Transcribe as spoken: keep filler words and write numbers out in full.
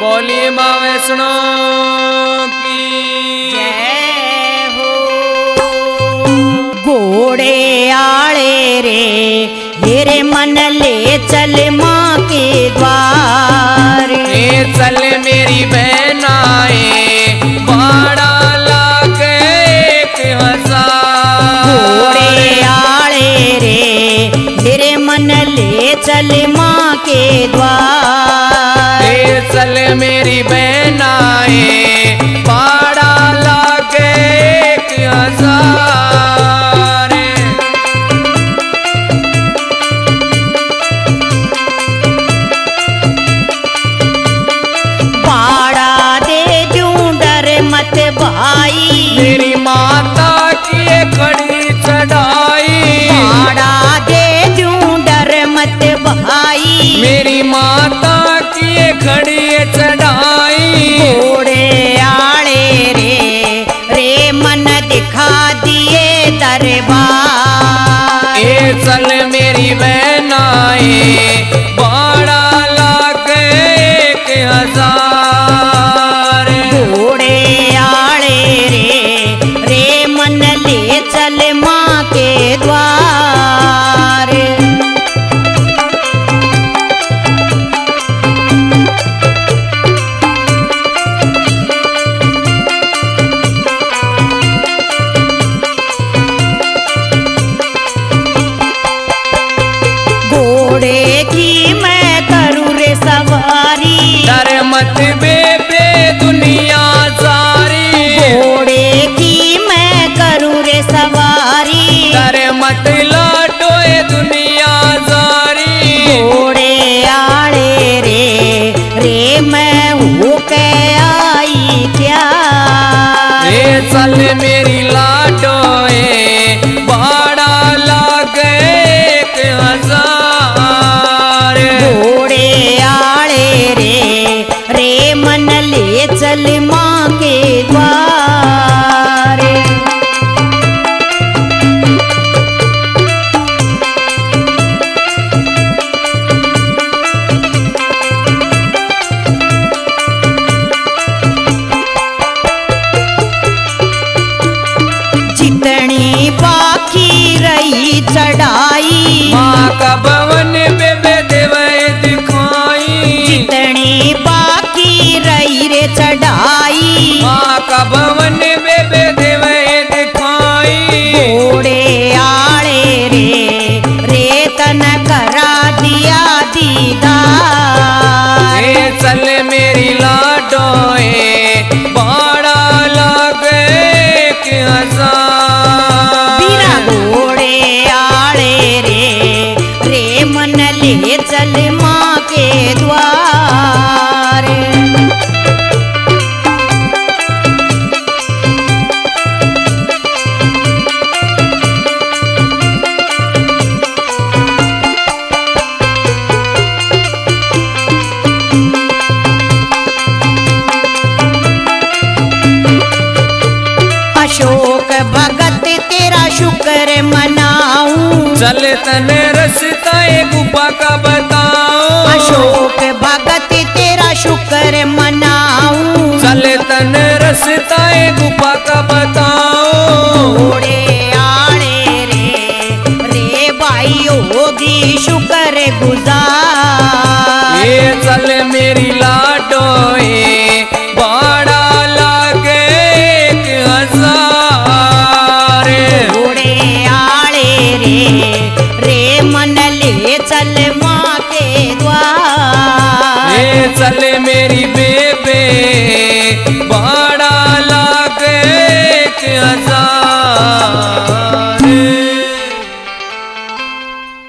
बोलिए माँ वैष्णो की जय हो। घोड़े आले रे हेरे मन ले चल माँ के द्वार। ए चल मेरी बहनाए बाड़ा लागे एक हजार। घोड़े आले रे हेरे मन ले चल माँ के द्वार। ए चल मेरी बहनाए बाड़ा लागे एक हजार। बाड़ा दे दूं डर मत भाई, मेरी माता की खड़ी चढ़ाई। बाड़ा दे दूं डर मत भाई, मेरी माता की खड़ी चढ़ाई। घोड़े आले रे रे मन दिखा दिए दरबार। ए चल मेरी बहनाए बाड़ा लागे एक हजार। घोड़े आले रे रे मन ले चल माँ के द्वार। घोड़े की मैं करूँ रे सवारी, डर मत बेबे दुनिया सारी। घोड़े की मैं करूँ रे सवारी, डर मत लाडो ए दुनिया सारी। घोड़े आले रे रे मैं हो के आई क्या। ए चल मेरी लाडो ए बाड़ा लागे एक हजार। घोड़े आले रे रे मन ले चल माँ के द्वार। जितनी बाकी रही चढ़ाई, माँ का भवन बेबे देवे दिखाई। जितनी बाकी रही रे चढ़ाई, माँ का भवन बेबे देवे दिखाई। घोड़े आले रे रे तन करा दिया दीदार। ए चल मेरी लाडो ए बाड़ा लागे एक हजार। बीरा घोड़े आले रे रे मन ले चल माँ के द्वार। अशोक भगत तेरा शुक्र मनाऊं, चल तने रस्ता ए गुफा का बताओ। अशोक भगत तेरा शुक्र मनाऊं, चल तने रस्ता ए गुफा का बताओ। घोड़े आले रे रे भाई होगी शुक्र गुजार। ए चल मेरी लाडो ए बाड़ा लागे एक हजार। घोड़े आले रे रे मन ले चल माँ के द्वार। ए चल मेरी बेबे बाड़ा लागे एक हजार।